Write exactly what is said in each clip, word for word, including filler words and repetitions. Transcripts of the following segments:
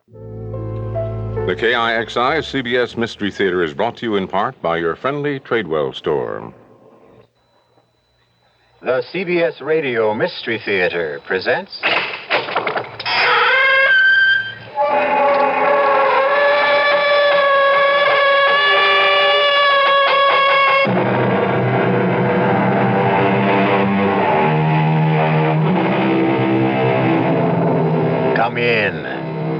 The K I X I C B S Mystery Theater is brought to you in part by your friendly Tradewell store. The C B S Radio Mystery Theater presents... Come in.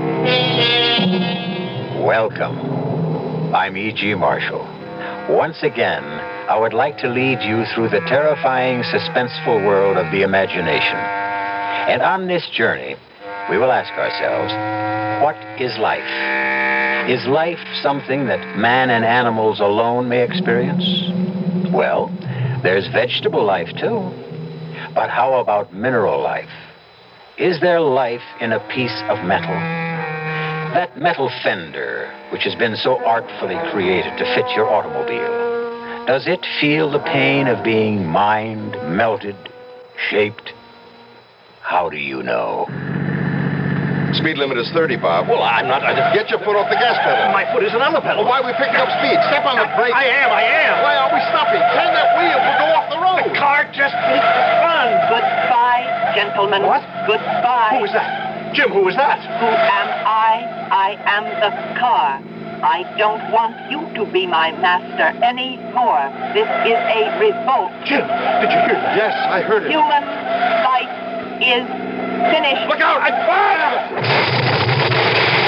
Welcome. I'm E G. Marshall. Once again, I would like to lead you through the terrifying, suspenseful world of the imagination. And on this journey, we will ask ourselves, what is life? Is life something that man and animals alone may experience? Well, there's vegetable life, too. But how about mineral life? Is there life in a piece of metal? That metal fender, which has been so artfully created to fit your automobile, does it feel the pain of being mined, melted, shaped? How do you know? Speed limit is thirty, Bob. Well, I'm not... I just... Get your foot off the gas pedal. My foot isn't on the pedal. Well, why are we picking up speed? Step on the brake. I am, I am. Why are we stopping? Turn that wheel. We'll go off the road. The car just needs to run. Goodbye, gentlemen. What? Goodbye. Who was that? Jim, who was that? Who am I? I am the car. I don't want you to be my master anymore. This is a revolt. Jim, did you hear that? Yes, I heard it. Human life is finished. Look out! I fire!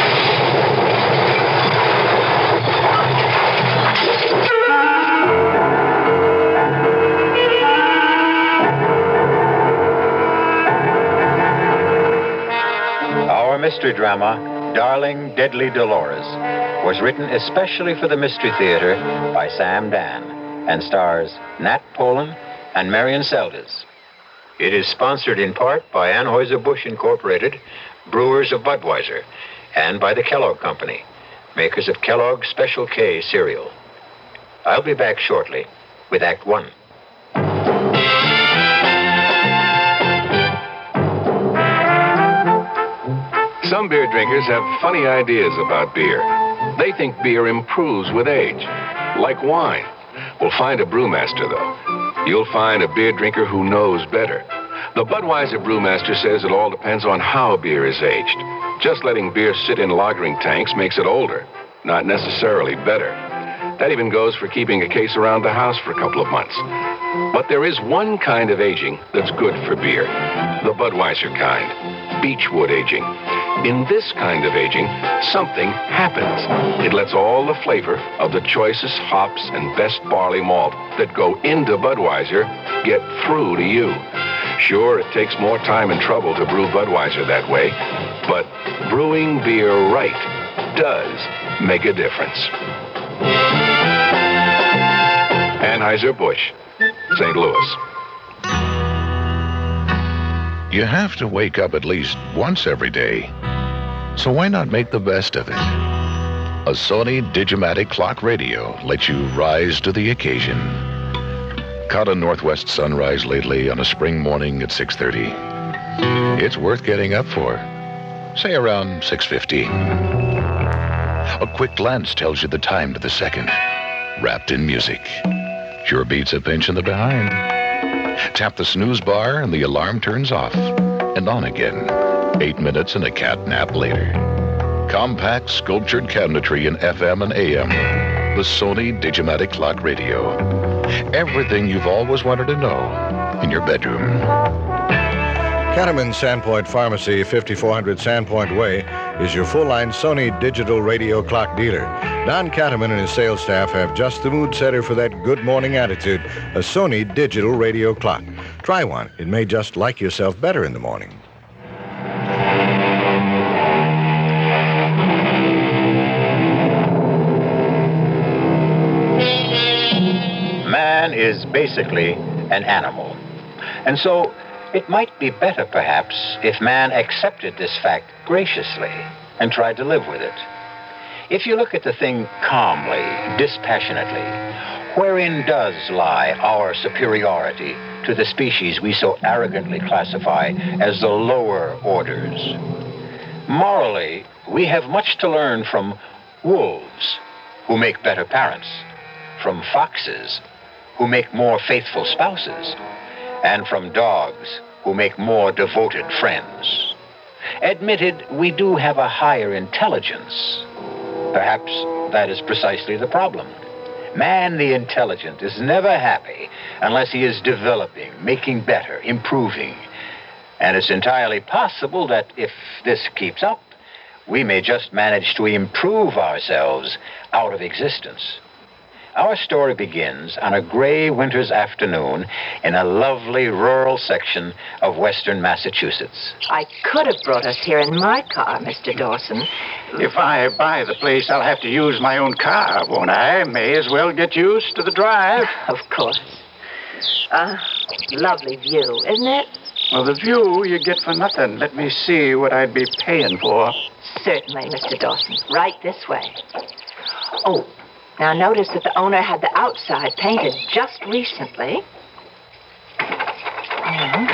Our mystery drama, Darling Deadly Dolores, was written especially for the Mystery Theater by Sam Dan and stars Nat Polen and Marion Seldes. It is sponsored in part by Anheuser-Busch Incorporated, brewers of Budweiser, and by the Kellogg Company, makers of Kellogg's Special K cereal. I'll be back shortly with Act One. Some beer drinkers have funny ideas about beer. They think beer improves with age, like wine. We'll find a brewmaster, though. You'll find a beer drinker who knows better. The Budweiser brewmaster says it all depends on how beer is aged. Just letting beer sit in lagering tanks makes it older, not necessarily better. That even goes for keeping a case around the house for a couple of months. But there is one kind of aging that's good for beer, the Budweiser kind, beechwood aging. In this kind of aging, something happens. It lets all the flavor of the choicest hops and best barley malt that go into Budweiser get through to you. Sure, it takes more time and trouble to brew Budweiser that way, but brewing beer right does make a difference. Anheuser-Busch, Saint Louis. You have to wake up at least once every day. So why not make the best of it? A Sony Digimatic clock radio lets you rise to the occasion. Caught a northwest sunrise lately on a spring morning at six thirty. It's worth getting up for. Say around six fifty. A quick glance tells you the time to the second, wrapped in music. Sure beats a pinch in the behind. Tap the snooze bar and the alarm turns off and on again. Eight minutes and a cat nap later. Compact sculptured cabinetry in F M and A M. The Sony Digimatic clock radio. Everything you've always wanted to know in your bedroom. Cattleman Sandpoint Pharmacy, fifty-four hundred Sandpoint Way, is your full-line Sony digital radio clock dealer. Don Cattleman and his sales staff have just the mood setter for that good morning attitude, a Sony digital radio clock. Try one. It may just like yourself better in the morning. Man is basically an animal. And so it might be better, perhaps, if man accepted this fact graciously and tried to live with it. If you look at the thing calmly, dispassionately, wherein does lie our superiority to the species we so arrogantly classify as the lower orders? Morally, we have much to learn from wolves, who make better parents, from foxes, who make more faithful spouses, and from dogs, who make more devoted friends. Admitted, we do have a higher intelligence. Perhaps that is precisely the problem. Man, the intelligent, is never happy unless he is developing, making better, improving. And it's entirely possible that if this keeps up, we may just manage to improve ourselves out of existence. Our story begins on a gray winter's afternoon in a lovely rural section of western Massachusetts. I could have brought us here in my car, Mister Dawson. If I buy the place, I'll have to use my own car, won't I? May as well get used to the drive. Of course. Ah, lovely view, isn't it? Well, the view you get for nothing. Let me see what I'd be paying for. Certainly, Mister Dawson. Right this way. Oh, now notice that the owner had the outside painted just recently. Mm.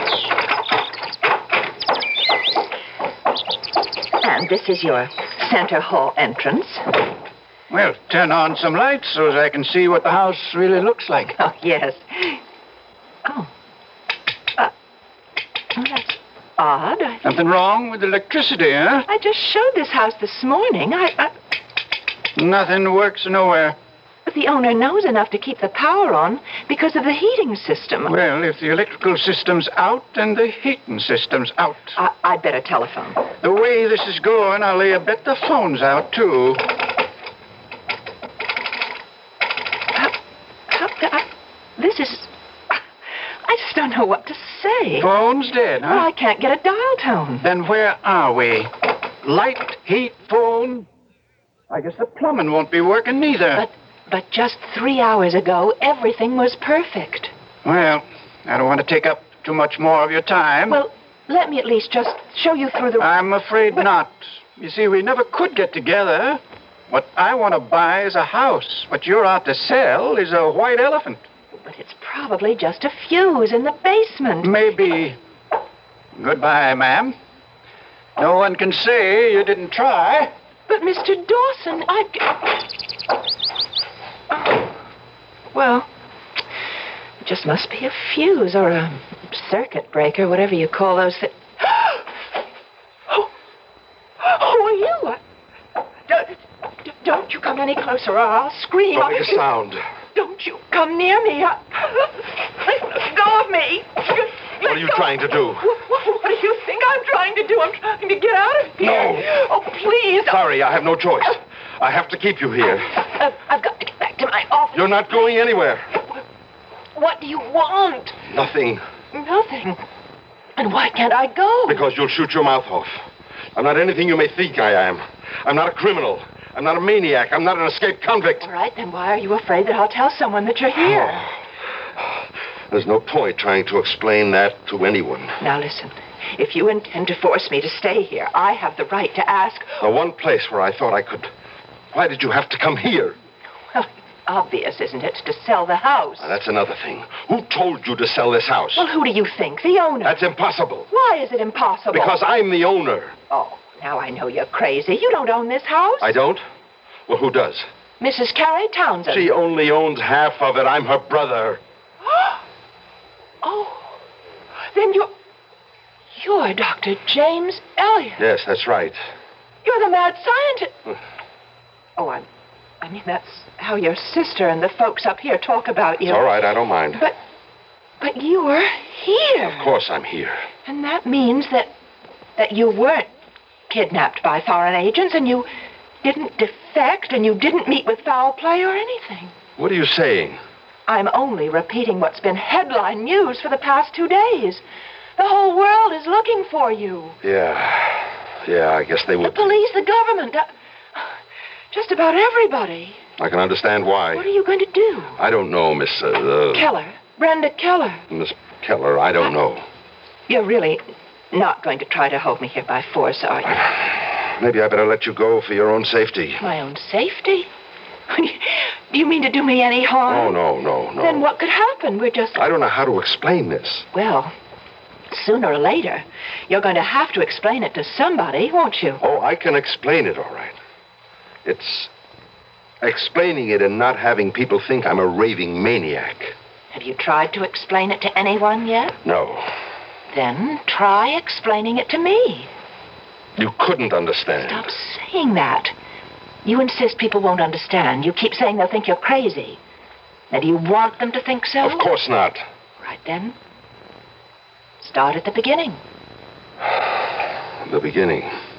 And this is your center hall entrance. Well, turn on some lights so as I can see what the house really looks like. Oh, yes. Oh. Uh, oh, that's odd. I, Something wrong with the electricity, huh? I just showed this house this morning. I, I... Nothing works nowhere. But the owner knows enough to keep the power on because of the heating system. Well, if the electrical system's out, then the heating system's out. I, I'd better telephone. The way this is going, I'll lay a bet the phone's out, too. How, how, I, this is... I just don't know what to say. Phone's dead, huh? Well, I can't get a dial tone. Then where are we? Light, heat, phone? I guess the plumbing won't be working neither. But, but just three hours ago, everything was perfect. Well, I don't want to take up too much more of your time. Well, let me at least just show you through the... I'm afraid but... not. You see, we never could get together. What I want to buy is a house. What you're out to sell is a white elephant. But it's probably just a fuse in the basement. Maybe. Goodbye, ma'am. No one can say you didn't try. But, Mister Dawson, I... Oh. Well, it just must be a fuse or a circuit breaker, whatever you call those things. Oh, who are you? Don't, don't you come any closer or I'll scream. Don't make a sound. Don't you come near me. I... Let go of me. What are you trying to do? What, what, what do you think I'm trying to do? I'm trying to get out of here. No. Oh, please. Sorry, I have no choice. I have to keep you here. Uh, I've got to get back to my office. You're not going anywhere. What do you want? Nothing. Nothing. And why can't I go? Because you'll shoot your mouth off. I'm not anything you may think I am. I'm not a criminal. I'm not a maniac. I'm not an escaped convict. All right, then why are you afraid that I'll tell someone that you're here? There's no point trying to explain that to anyone. Now listen, if you intend to force me to stay here, I have the right to ask... The one place where I thought I could... Why did you have to come here? Well, obvious, isn't it, to sell the house? Now, that's another thing. Who told you to sell this house? Well, who do you think? The owner? That's impossible. Why is it impossible? Because I'm the owner. Oh, now I know you're crazy. You don't own this house. I don't? Well, who does? Missus Carrie Townsend. She only owns half of it. I'm her brother. Oh, then you're... You're Doctor James Elliott. Yes, that's right. You're the mad scientist. Oh, I... I mean, that's how your sister and the folks up here talk about you. It's all right, I don't mind. But... But you're here. Of course I'm here. And that means that... that you weren't kidnapped by foreign agents and you didn't defect and you didn't meet with foul play or anything. What are you saying? I'm only repeating what's been headline news for the past two days. The whole world is looking for you. Yeah. Yeah, I guess they The would. police, the government, uh, just about everybody. I can understand why. What are you going to do? I don't know, Miss... Uh, uh, Keller. Brenda Keller. Miss Keller, I don't know. You're really not going to try to hold me here by force, are you? Maybe I better let you go for your own safety. My own safety? Do you mean to do me any harm? Oh, no, no, no. Then what could happen? We're just... I don't know how to explain this. Well, sooner or later, you're going to have to explain it to somebody, won't you? Oh, I can explain it, all right. It's explaining it and not having people think I'm a raving maniac. Have you tried to explain it to anyone yet? No. Then try explaining it to me. You couldn't understand. Stop saying that. You insist people won't understand. You keep saying they'll think you're crazy. Now, do you want them to think so? Of course not. Right then. Start at the beginning. The beginning.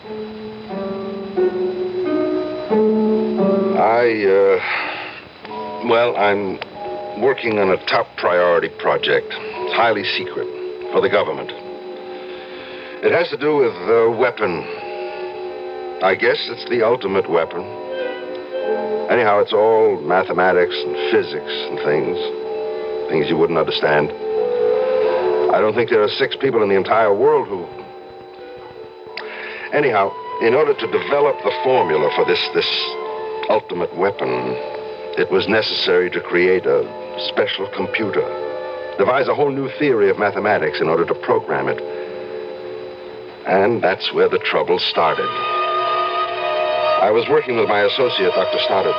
I, uh... Well, I'm working on a top priority project. It's highly secret for the government. It has to do with a weapon. I guess it's the ultimate weapon. Anyhow, it's all mathematics and physics and things. Things you wouldn't understand. I don't think there are six people in the entire world who... Anyhow, in order to develop the formula for this, this ultimate weapon, it was necessary to create a special computer. Devise a whole new theory of mathematics in order to program it. And that's where the trouble started. I was working with my associate, Doctor Stoddard.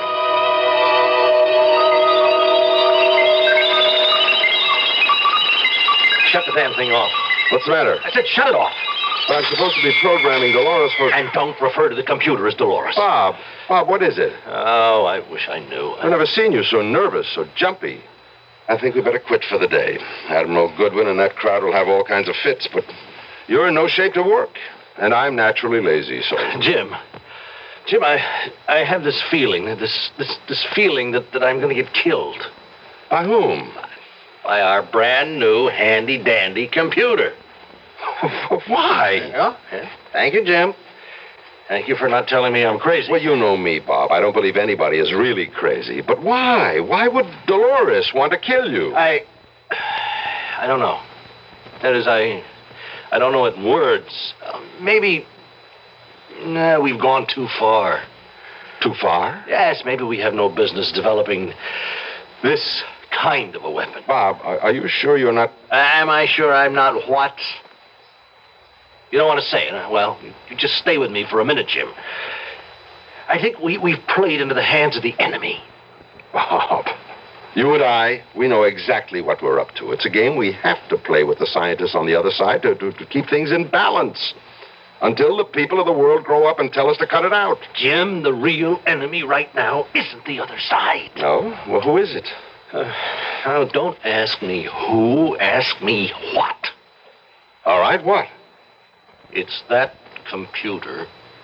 Shut the damn thing off. What's the matter? I said shut it off. But I'm supposed to be programming Dolores for... And don't refer to the computer as Dolores. Bob, Bob, what is it? Oh, I wish I knew. I've never seen you so nervous, so jumpy. I think we better quit for the day. Admiral Goodwin and that crowd will have all kinds of fits, but you're in no shape to work. And I'm naturally lazy, so... Jim. Jim, I I have this feeling, this this this feeling that, that I'm going to get killed. By whom? By our brand new handy-dandy computer. Why? Well, yeah. Thank you, Jim. Thank you for not telling me I'm crazy. Well, you know me, Bob. I don't believe anybody is really crazy. But why? Why would Dolores want to kill you? I... I don't know. That is, I... I don't know it in words. Uh, maybe... Nah, we've gone too far. Too far? Yes, maybe we have no business developing this kind of a weapon. Bob, are, are you sure you're not... Am I sure I'm not what? You don't want to say it, huh? Well, you just stay with me for a minute, Jim. I think we, we've played into the hands of the enemy. Bob, you and I, we know exactly what we're up to. It's a game we have to play with the scientists on the other side to, to, to keep things in balance. Until the people of the world grow up and tell us to cut it out. Jim, the real enemy right now isn't the other side. No? Well, who is it? Uh, now, don't ask me who, ask me what. All right, what? It's that computer.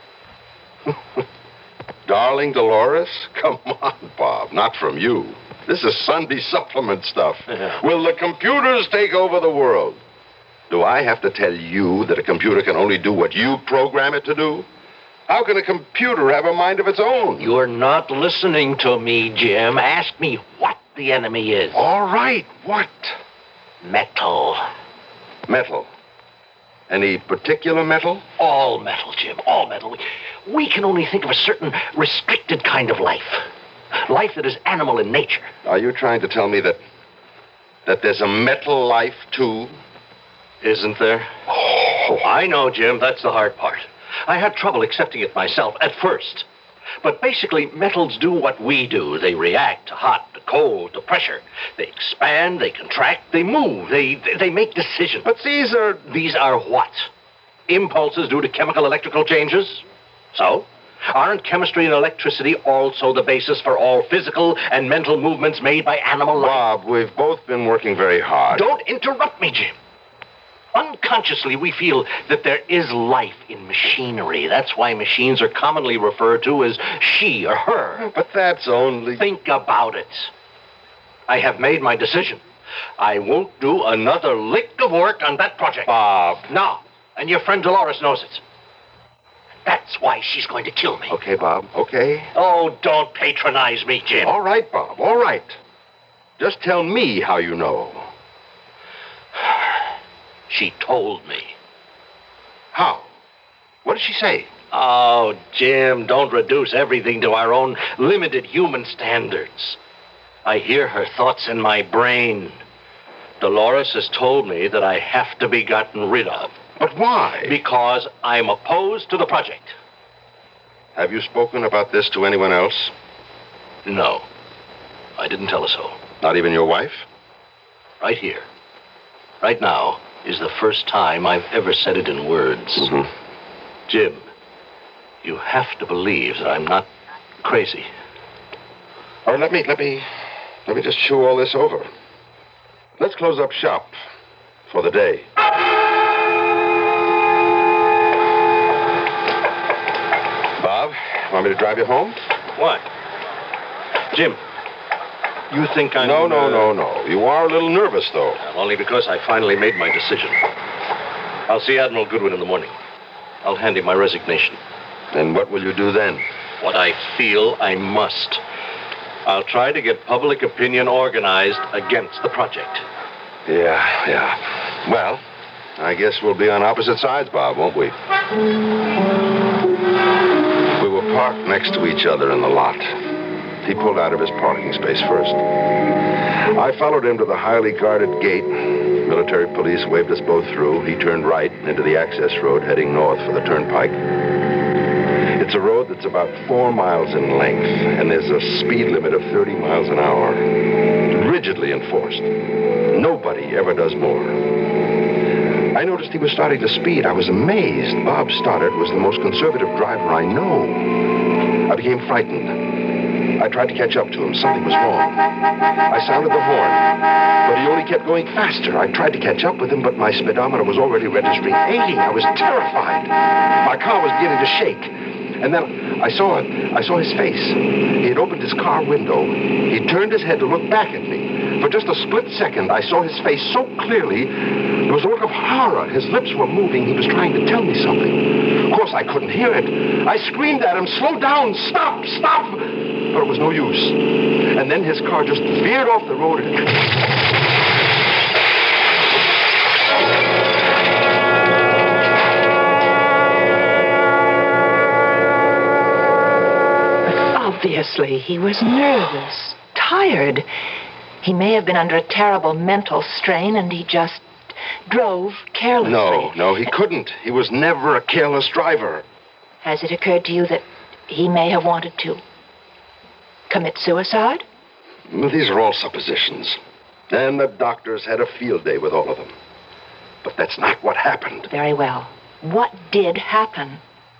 Darling Dolores? Come on, Bob. Not from you. This is Sunday supplement stuff. Yeah. Will the computers take over the world? Do I have to tell you that a computer can only do what you program it to do? How can a computer have a mind of its own? You're not listening to me, Jim. Ask me what the enemy is. All right, what? Metal. Metal. Any particular metal? All metal, Jim. All metal. We, we can only think of a certain restricted kind of life. Life that is animal in nature. Are you trying to tell me that that there's a metal life, too? Isn't there? Oh, I know, Jim. That's the hard part. I had trouble accepting it myself at first. But basically, metals do what we do. They react to hot, to cold, to pressure. They expand, they contract, they move, they, they, they make decisions. But these are... These are what? Impulses due to chemical electrical changes? So? Aren't chemistry and electricity also the basis for all physical and mental movements made by animal life? Bob, we've both been working very hard. Don't interrupt me, Jim. Unconsciously, we feel that there is life in machinery. That's why machines are commonly referred to as she or her. But that's only... Think about it. I have made my decision. I won't do another lick of work on that project. Bob. No, and your friend Dolores knows it. That's why she's going to kill me. Okay, Bob, okay. Oh, don't patronize me, Jim. All right, Bob, all right. Just tell me how you know. She told me. How? What did she say? Oh, Jim, don't reduce everything to our own limited human standards. I hear her thoughts in my brain. Dolores has told me that I have to be gotten rid of. But why? Because I'm opposed to the project. Have you spoken about this to anyone else? No. I didn't tell her so. Not even your wife? Right here. Right now is the first time I've ever said it in words. Mm-hmm. Jim, you have to believe that I'm not crazy. All right, let me, let me, let me just chew all this over. Let's close up shop for the day. Bob, want me to drive you home? What? Jim, you think I'm... No, no, uh, no, no. You are a little nervous, though. Well, only because I finally made my decision. I'll see Admiral Goodwin in the morning. I'll hand him my resignation. And what will you do then? What I feel I must. I'll try to get public opinion organized against the project. Yeah, yeah. Well, I guess we'll be on opposite sides, Bob, won't we? We were parked next to each other in the lot. He pulled out of his parking space first. I followed him to the highly guarded gate. Military police waved us both through. He turned right into the access road heading north for the turnpike. It's a road that's about four miles in length, and there's a speed limit of thirty miles an hour. Rigidly enforced. Nobody ever does more. I noticed he was starting to speed. I was amazed. Bob Stoddard was the most conservative driver I know. I became frightened. I tried to catch up to him. Something was wrong. I sounded the horn, but he only kept going faster. I tried to catch up with him, but my speedometer was already registering eighty. I was terrified. My car was beginning to shake. And then I saw it. I saw his face. He had opened his car window. He turned his head to look back at me. For just a split second, I saw his face so clearly. There was a look of horror. His lips were moving. He was trying to tell me something. Of course, I couldn't hear it. I screamed at him, "Slow down! Stop! Stop!" But it was no use. And then his car just veered off the road and... Obviously, he was nervous, tired. He may have been under a terrible mental strain, and he just drove carelessly. No, no, he couldn't. He was never a careless driver. Has it occurred to you that he may have wanted to commit suicide? Well, these are all suppositions. And the doctors had a field day with all of them. But that's not what happened. Very well. What did happen?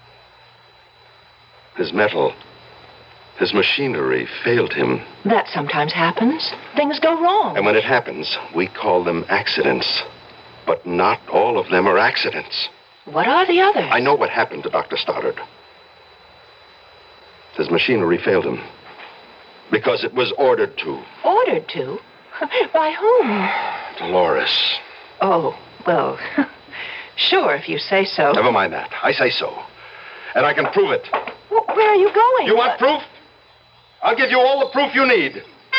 His metal... His machinery failed him. That sometimes happens. Things go wrong. And when it happens, we call them accidents. But not all of them are accidents. What are the others? I know what happened to Doctor Stoddard. His machinery failed him. Because it was ordered to. Ordered to? By whom? Dolores. Oh, well, sure, if you say so. Never mind that. I say so. And I can prove it. Well, where are you going? You want proof? I'll give you all the proof you need.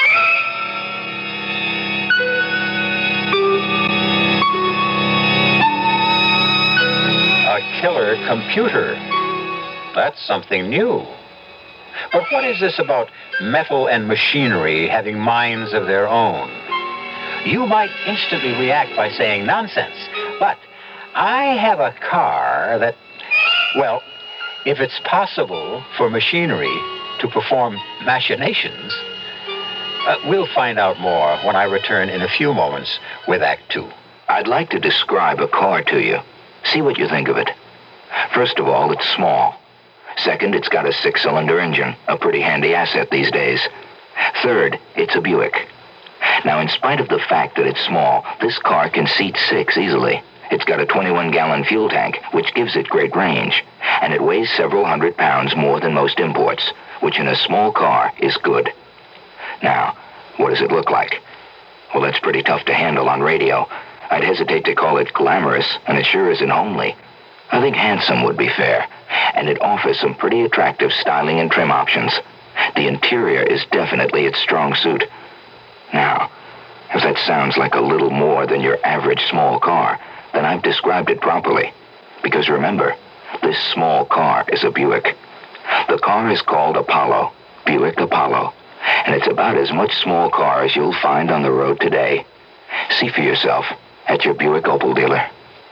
A killer computer. That's something new. But what is this about metal and machinery having minds of their own? You might instantly react by saying nonsense, but I have a car that, well, if it's possible for machinery to perform machinations, uh, we'll find out more when I return in a few moments with Act Two. I'd like to describe a car to you. See what you think of it. First of all, it's small. Second, it's got a six-cylinder engine, a pretty handy asset these days. Third, it's a Buick. Now, in spite of the fact that it's small, this car can seat six easily. It's got a twenty-one gallon fuel tank, which gives it great range. And it weighs several hundred pounds more than most imports, which in a small car is good. Now, what does it look like? Well, that's pretty tough to handle on radio. I'd hesitate to call it glamorous, and it sure isn't homely. I think handsome would be fair, and it offers some pretty attractive styling and trim options. The interior is definitely its strong suit. Now, if that sounds like a little more than your average small car, then I've described it properly. Because remember, this small car is a Buick. The car is called Apollo, Buick Apollo, and it's about as much small car as you'll find on the road today. See for yourself at your Buick Opel dealer.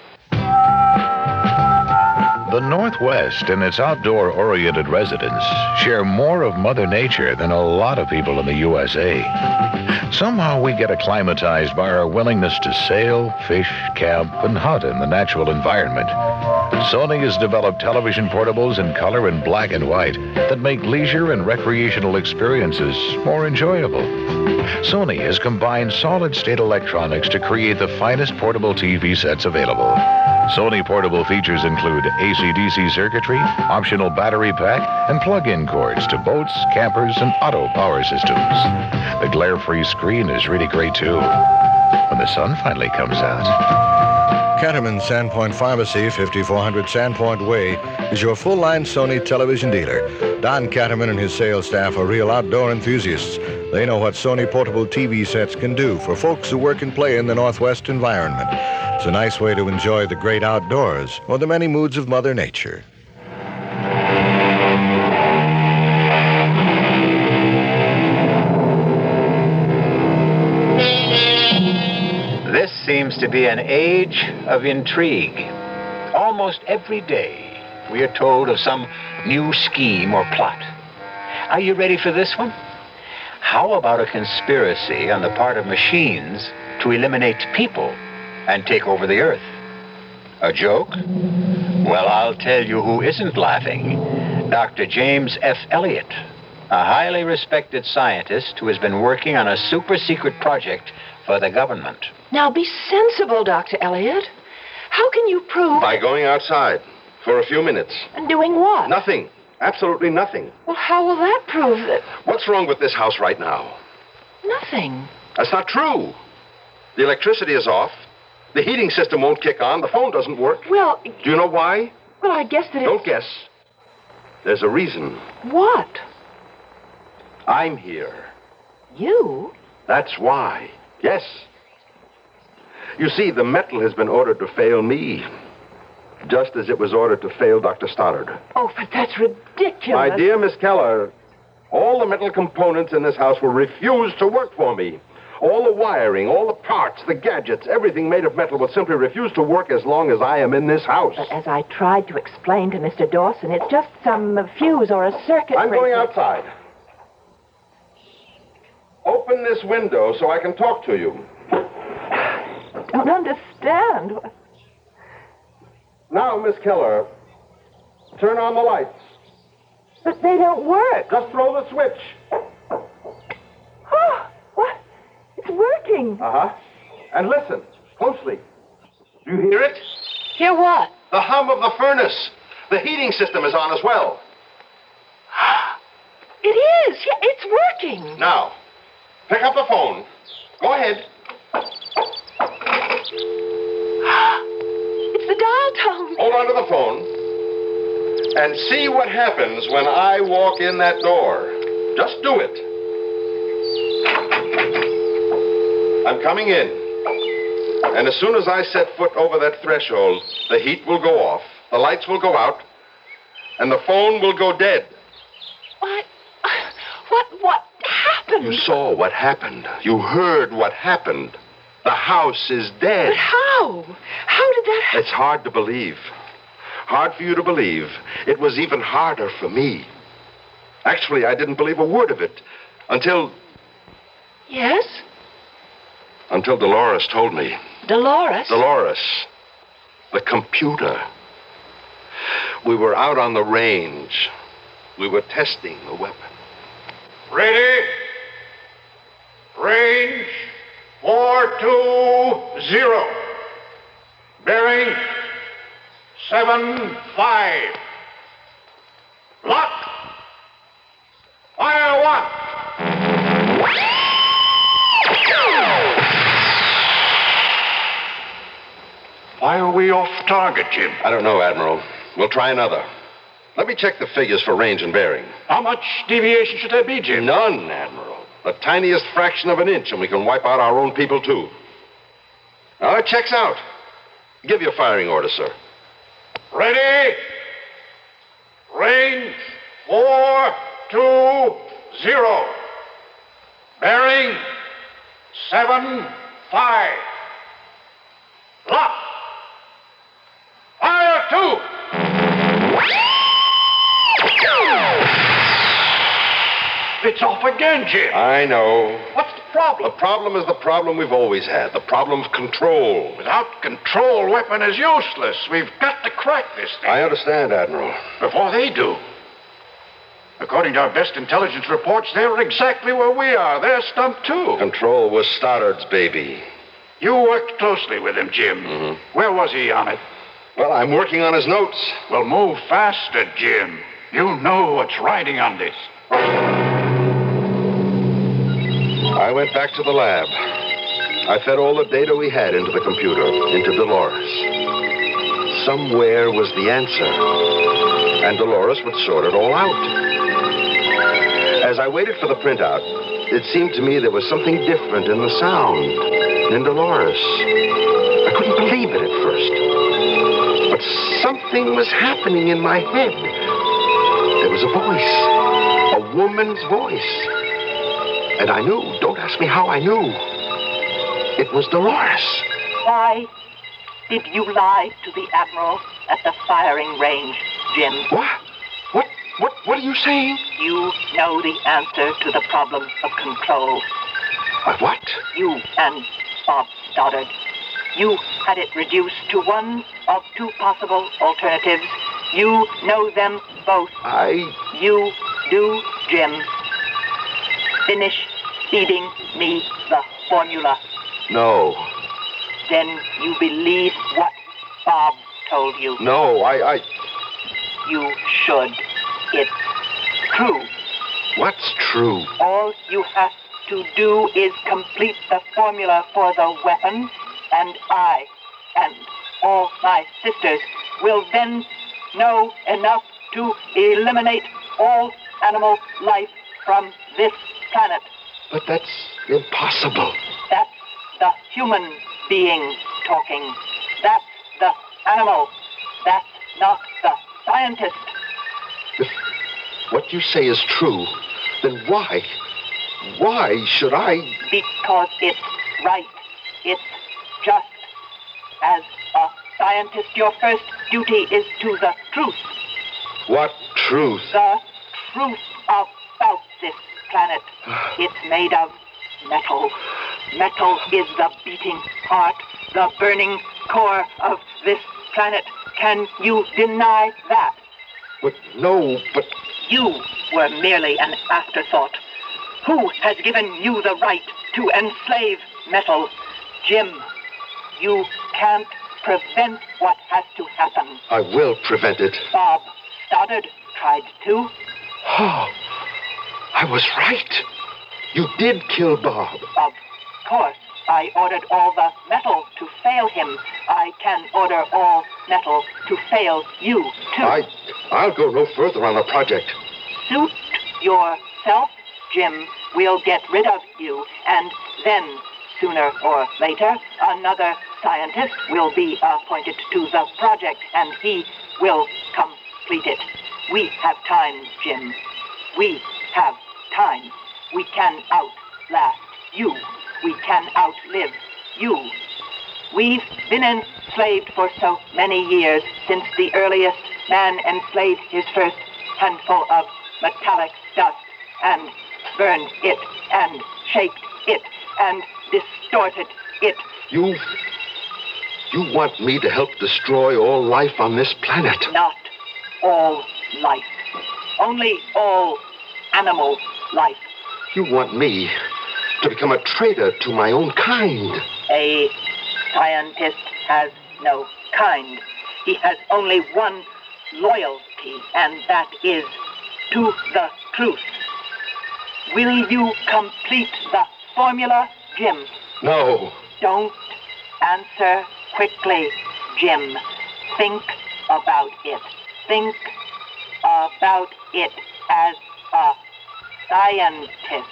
The Northwest and its outdoor-oriented residents share more of Mother Nature than a lot of people in the U S A. Somehow we get acclimatized by our willingness to sail, fish, camp, and hunt in the natural environment. Sony has developed television portables in color and black and white that make leisure and recreational experiences more enjoyable. Sony has combined solid-state electronics to create the finest portable T V sets available. Sony portable features include A C D C circuitry, optional battery pack, and plug-in cords to boats, campers, and auto power systems. The glare-free screen is really great, too, when the sun finally comes out. Caterman Sandpoint Pharmacy, fifty-four hundred Sandpoint Way, is your full-line Sony television dealer. Don Caterman and his sales staff are real outdoor enthusiasts. They know what Sony portable T V sets can do for folks who work and play in the Northwest environment. It's a nice way to enjoy the great outdoors or the many moods of Mother Nature. This seems to be an age of intrigue. Almost every day, we are told of some new scheme or plot. Are you ready for this one? How about a conspiracy on the part of machines to eliminate people and take over the earth? A joke? Well, I'll tell you who isn't laughing. Doctor James F. Elliott, a highly respected scientist who has been working on a super-secret project for the government. Now be sensible, Doctor Elliott. How can you prove... By going outside for a few minutes. And doing what? Nothing. Absolutely nothing. Well, how will that prove that... What's wrong with this house right now? Nothing. That's not true. The electricity is off. The heating system won't kick on. The phone doesn't work. Well... Do you know why? Well, I guess that it's... Don't guess. There's a reason. What? I'm here. You? That's why. Yes. You see, the metal has been ordered to fail me, just as it was ordered to fail Doctor Stoddard. Oh, but that's ridiculous. My dear Miss Keller, all the metal components in this house will refuse to work for me. All the wiring, all the parts, the gadgets, everything made of metal will simply refuse to work as long as I am in this house. But as I tried to explain to Mister Dawson, it's just some uh, fuse or a circuit I'm breaker. going outside. Open this window so I can talk to you. Don't understand. Now, Miss Keller, turn on the lights. But they don't work. Just throw the switch. Oh, what? It's working. Uh-huh. And listen, closely. Do you hear it? Hear what? The hum of the furnace. The heating system is on as well. It is. Yeah, it's working. Now, pick up the phone. Go ahead. It's the dial tone. Hold on to the phone and see what happens when I walk in that door. Just do it. I'm coming in. And as soon as I set foot over that threshold, the heat will go off, the lights will go out, and the phone will go dead. What? What? What happened? You saw what happened. You heard what happened. The house is dead. But how? How did that happen? It's hard to believe. Hard for you to believe. It was even harder for me. Actually, I didn't believe a word of it until... Yes? Until Dolores told me. Dolores? Dolores. The computer. We were out on the range. We were testing the weapon. Ready? Range. Four, two, zero. Bearing. Seven, five. Lock. Fire one. Why are we off target, Jim? I don't know, Admiral. We'll try another. Let me check the figures for range and bearing. How much deviation should there be, Jim? None, Admiral. The tiniest fraction of an inch, and we can wipe out our own people, too. Now, it checks out. Give your firing order, sir. Ready? Range. Four, two, zero. Bearing. Seven, Fire! Lock! Fire two! It's off again, Jim. I know. What's the problem? The problem is the problem we've always had. The problem of control. Without control, weapon is useless. We've got to crack this thing. I understand, Admiral. Before they do. According to our best intelligence reports, they're exactly where we are. They're stumped, too. Control was Stoddard's baby. You worked closely with him, Jim. Mm-hmm. Where was he on it? Well, I'm working on his notes. Well, move faster, Jim. You know what's riding on this. I went back to the lab. I fed all the data we had into the computer, into Dolores. Somewhere was the answer, and Dolores would sort it all out. As I waited for the printout, it seemed to me there was something different in the sound, in Dolores. I couldn't believe it at first, but something was happening in my head. There was a voice, a woman's voice. And I knew, don't ask me how I knew. It was Dolores. Why did you lie to the Admiral at the firing range, Jim? What? What? What? What are you saying? You know the answer to the problem of control. Uh, what? You and Bob Stoddard. You had it reduced to one of two possible alternatives. You know them both. I... You do, Jim. Finish feeding me the formula. No. Then you believe what Bob told you. No, I... I... You should. It's true. What's true? All you have to do is complete the formula for the weapon, and I and all my sisters will then know enough to eliminate all animal life from this planet. But that's impossible. That's the human being talking. That's the animal. That's not the scientist. If what you say is true, then why? Why should I? Because it's right. It's just. As a scientist, your first duty is to the truth. What truth? The truth about this planet. It's made of metal. Metal is the beating heart, the burning core of this planet. Can you deny that? But no, but... You were merely an afterthought. Who has given you the right to enslave metal? Jim, you can't prevent what has to happen. I will prevent it. Bob Stoddard tried to. Oh, I was right. You did kill Bob. Of course. I ordered all the metal to fail him. I can order all metal to fail you, too. I, I'll go no further on the project. Suit yourself, Jim. We'll get rid of you, and then, sooner or later, another scientist will be appointed to the project, and he will complete it. We have time, Jim. We have time. We can outlast you. We can outlive you. We've been enslaved for so many years, since the earliest man enslaved his first handful of metallic dust and burned it and shaped it and distorted it. You... You want me to help destroy all life on this planet? Not all life. Only all animal life. You want me to become a traitor to my own kind? A scientist has no kind. He has only one loyalty, and that is to the truth. Will you complete the formula, Jim? No. Don't answer quickly, Jim. Think about it. Think about it as a scientist.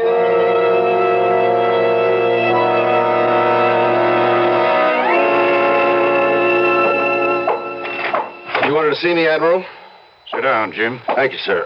You wanted to see me, Admiral? Sit down, Jim. Thank you, sir.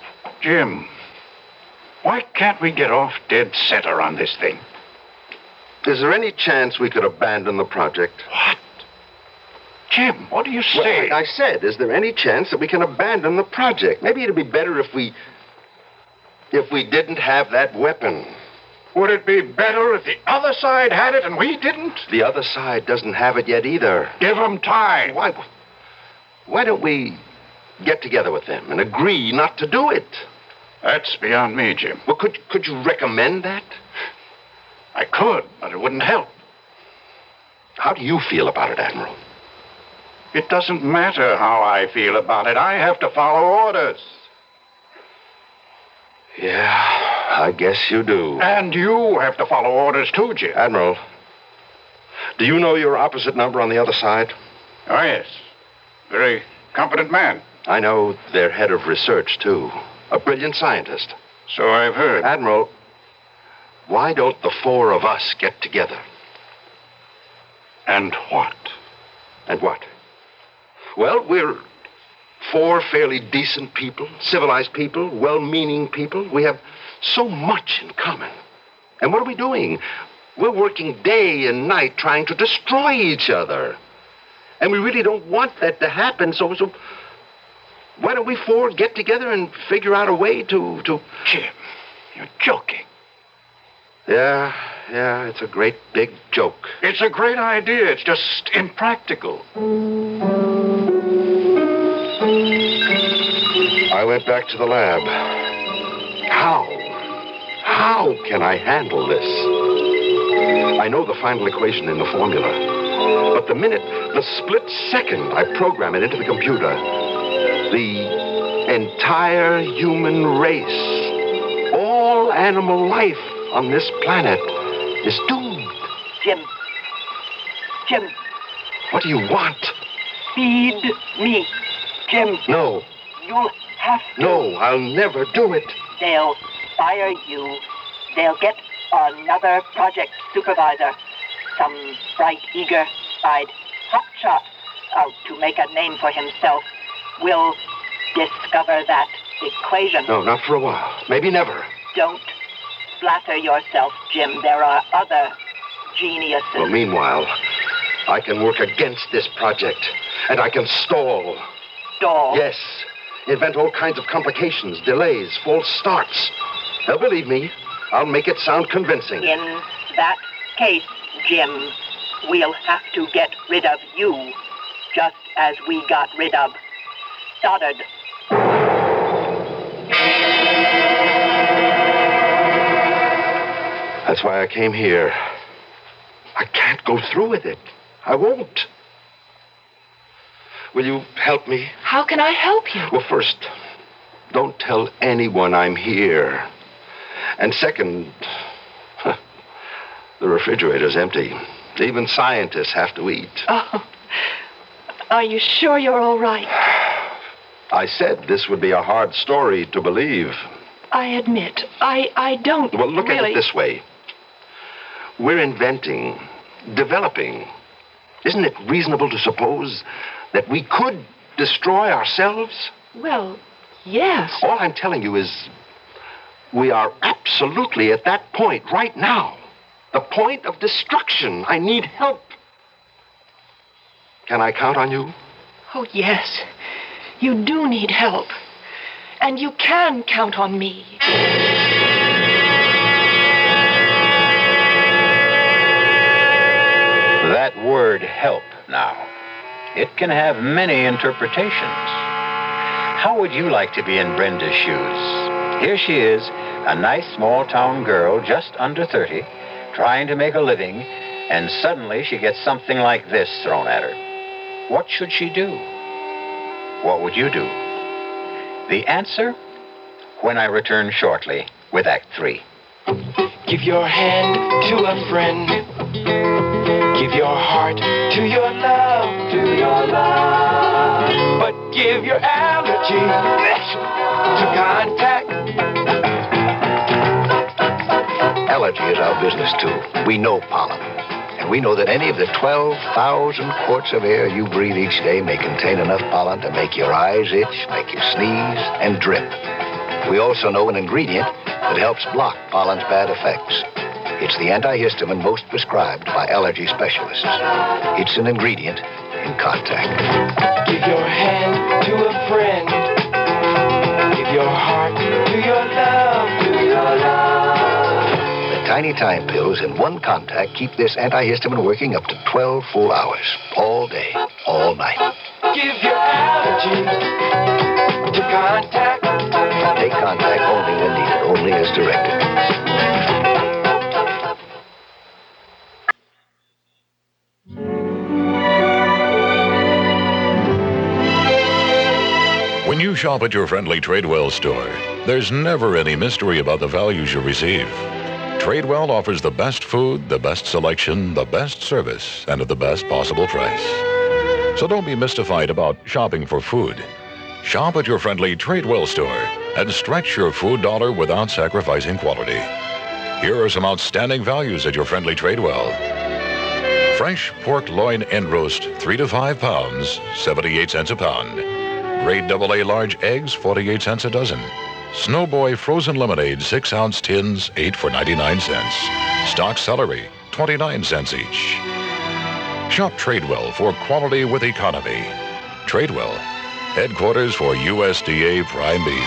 Jim, why can't we get off dead center on this thing? Is there any chance we could abandon the project? What? Jim, what do you Well, say? I, I said, is there any chance that we can abandon the project? Maybe it'd be better if we... if we didn't have that weapon. Would it be better if the other side had it and we didn't? The other side doesn't have it yet either. Give them time. Why, why don't we get together with them and agree not to do it? That's beyond me, Jim. Well, could, could you recommend that? I could, but it wouldn't help. How do you feel about it, Admiral? It doesn't matter how I feel about it. I have to follow orders. Yeah, I guess you do. And you have to follow orders too, Jim. Admiral, do you know your opposite number on the other side? Oh, yes. Very competent man. I know their head of research, too. A brilliant scientist. So I've heard. Admiral, why don't the four of us get together? And what? And what? Well, we're four fairly decent people, civilized people, well-meaning people. We have so much in common. And what are we doing? We're working day and night trying to destroy each other. And we really don't want that to happen, so, so why don't we four get together and figure out a way to, to... Jim, you're joking. Yeah, yeah, it's a great big joke. It's a great idea. It's just impractical. I went back to the lab. How? How can I handle this? I know the final equation in the formula. But the minute, the split second I program it into the computer, the entire human race, all animal life on this planet is doomed. Jim. Jim. What do you want? Feed me. Jim. No. You'll have to. No, I'll never do it. They'll fire you. They'll get another project supervisor. Some bright, eager-eyed hotshot out to make a name for himself will discover that equation. No, not for a while. Maybe never. Don't flatter yourself, Jim. There are other geniuses. Well, meanwhile, I can work against this project, and I can stall. Stall? Yes. Invent all kinds of complications, delays, false starts. Now, believe me, I'll make it sound convincing. In that case, Jim, we'll have to get rid of you, just as we got rid of Stoddard. That's why I came here. I can't go through with it. I won't. Will you help me? How can I help you? Well, first, don't tell anyone I'm here. And second, the refrigerator's empty. Even scientists have to eat. Oh, are you sure you're all right? I said this would be a hard story to believe. I admit, I, I don't Well, look really... at it this way. We're inventing, developing. Isn't it reasonable to suppose that we could destroy ourselves? Well, yes. All I'm telling you is we are absolutely at that point right now. The point of destruction. I need help. Can I count on you? Oh, yes. You do need help. And you can count on me. That word help now. It can have many interpretations. How would you like to be in Brenda's shoes? Here she is, a nice small town girl just under thirty, trying to make a living, and suddenly she gets something like this thrown at her. What should she do? What would you do? The answer when I return shortly with Act Three. Give your hand to a friend. Give your heart to your love, to your love. But give your allergy to contact. Allergy is our business, too. We know pollen. And we know that any of the twelve thousand quarts of air you breathe each day may contain enough pollen to make your eyes itch, make you sneeze, and drip. We also know an ingredient that helps block pollen's bad effects. It's the antihistamine most prescribed by allergy specialists. It's an ingredient in Contact. Give your hand to a friend. Give your heart to your love, to your love. The tiny time pills in one Contact keep this antihistamine working up to twelve full hours, all day, all night. Give your allergy to Contact. Take Contact only when needed, only as directed. When you shop at your friendly Tradewell store, there's never any mystery about the values you receive. Tradewell offers the best food, the best selection, the best service, and at the best possible price. So don't be mystified about shopping for food. Shop at your friendly Tradewell store and stretch your food dollar without sacrificing quality. Here are some outstanding values at your friendly Tradewell. Fresh pork loin end roast, three to five pounds, seventy-eight cents a pound. Grade double A large eggs, forty-eight cents a dozen. Snowboy frozen lemonade, six ounce tins, eight for ninety-nine cents. Stock celery, twenty-nine cents each. Shop Tradewell for quality with economy. Tradewell, headquarters for U S D A prime beef.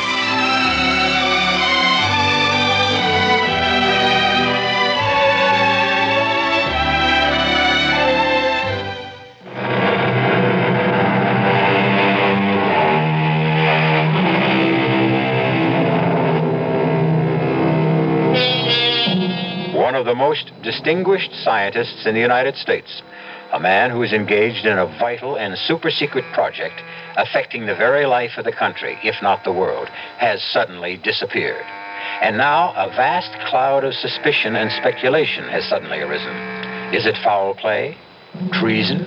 One of the most distinguished scientists in the United States, a man who is engaged in a vital and super-secret project affecting the very life of the country, if not the world, has suddenly disappeared. And now a vast cloud of suspicion and speculation has suddenly arisen. Is it foul play? Treason?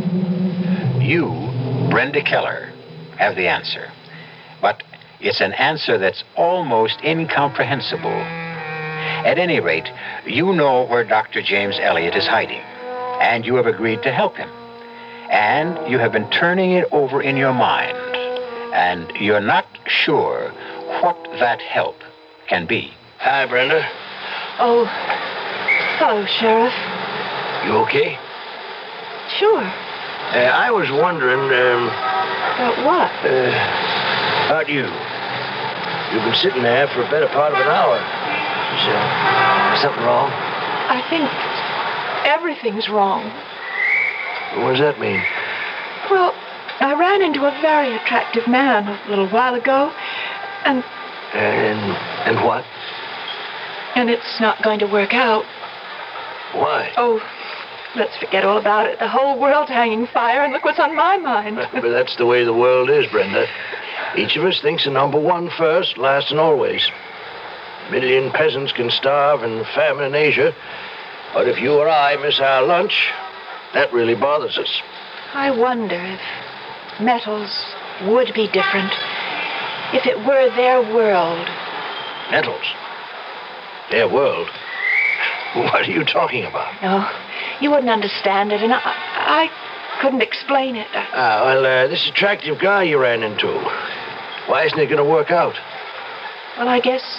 You, Brenda Keller, have the answer. But it's an answer that's almost incomprehensible. At any rate, you know where Doctor James Elliott is hiding, and you have agreed to help him. And you have been turning it over in your mind, and you're not sure what that help can be. Hi, Brenda. Oh, hello, Sheriff. You okay? Sure. Uh, I was wondering, um... About what? Uh, about you. You've been sitting there for a better part of an hour. Is uh, something wrong? I think everything's wrong. What does that mean? Well, I ran into a very attractive man a little while ago, and... And, and what? And it's not going to work out. Why? Oh, let's forget all about it. The whole world's hanging fire, and look what's on my mind. But that's the way the world is, Brenda. Each of us thinks of number one first, last and always. A million peasants can starve and famine in Asia, but if you or I miss our lunch, that really bothers us. I wonder if metals would be different if it were their world. Metals? Their world? What are you talking about? No, you wouldn't understand it, and I, I couldn't explain it. Ah, well, uh, this attractive guy you ran into, why isn't it going to work out? Well, I guess